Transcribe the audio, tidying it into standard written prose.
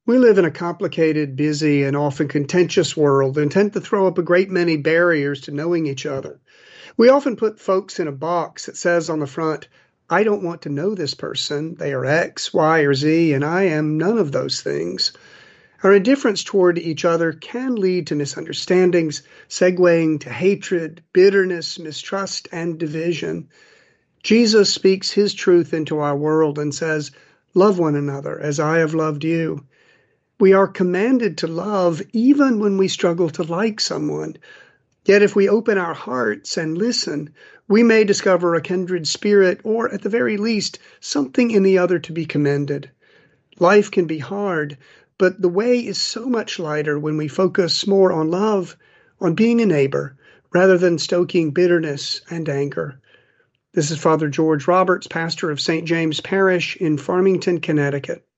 We live in a complicated, busy, and often contentious world and tend to throw up a great many barriers to knowing each other. We often put folks in a box that says on the front, I don't want to know this person. They are X, Y, or Z, and I am none of those things. Our indifference toward each other can lead to misunderstandings, segueing to hatred, bitterness, mistrust, and division. Jesus speaks his truth into our world and says, love one another as I have loved you. We are commanded to love even when we struggle to like someone. Yet if we open our hearts and listen, we may discover a kindred spirit or, at the very least, something in the other to be commended. Life can be hard, but the way is so much lighter when we focus more on love, on being a neighbor, rather than stoking bitterness and anger. This is Father George Roberts, pastor of St. James Parish in Farmington, Connecticut.